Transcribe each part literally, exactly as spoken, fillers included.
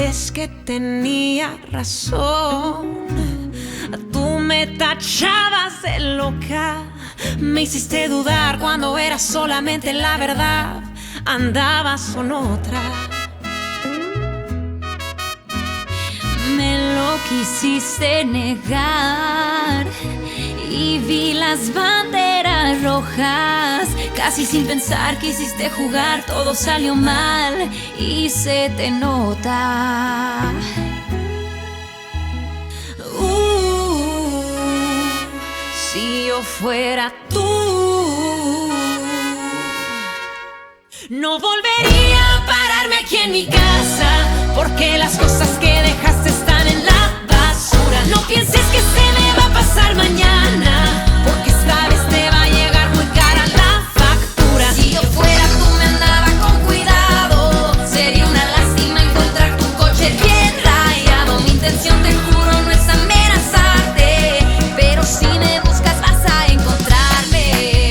vez que tenía razón. Tú me tachabas de loca, me hiciste dudar cuando era solamente la verdad. Andabas con otra. Me lo quisiste negar y vi las banderas rojas. Casi sin pensar quisiste jugar, todo salió mal y se te nota. Uh, si yo fuera tú, no volvería a pararme aquí en mi casa, porque las cosas que dejaste están en la basura. No pienses que se me va a pasar mañana, porque esta vez te va a llegar muy cara la factura. Si yo fuera tú me andaba con cuidado, sería una lástima encontrar tu coche bien rayado. Mi intención, te juro, no es amenazarte, pero si me buscas vas a encontrarme.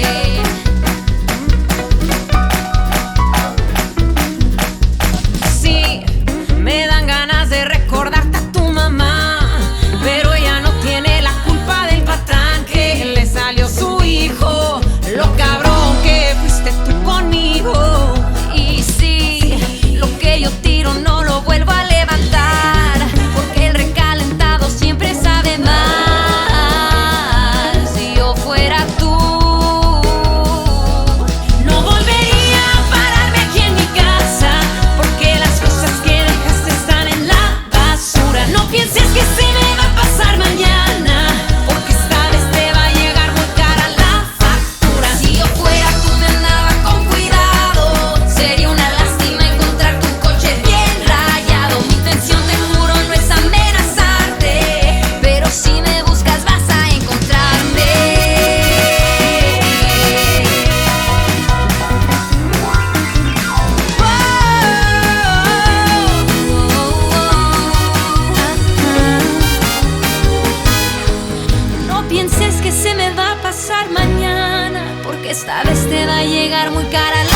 Sí, me dan ganas de recordarte a tu mamá, pero ella no tiene la culpa del patán que le salió su hijo. Lo cabrón que fuiste tú conmigo. Y sí, lo que yo tiro no lo vuelvo a levantar, porque el recalentado siempre sabe mal. Si yo fuera tú, no volvería a pararme aquí en mi casa, porque las cosas que dejaste están en la basura. No pienses que se me va a pasar mañana, porque esta vez te va a llegar muy cara la factura. si yo fuera tú me andaba con cuidado, sería una lástima encontrar tu coche bien rayado. Mi intención, te juro, no es amenazarte, pero si me buscas vas a encontrarme. No pienses que se me va a pasar mañana, porque esta vez te va a llegar muy cara la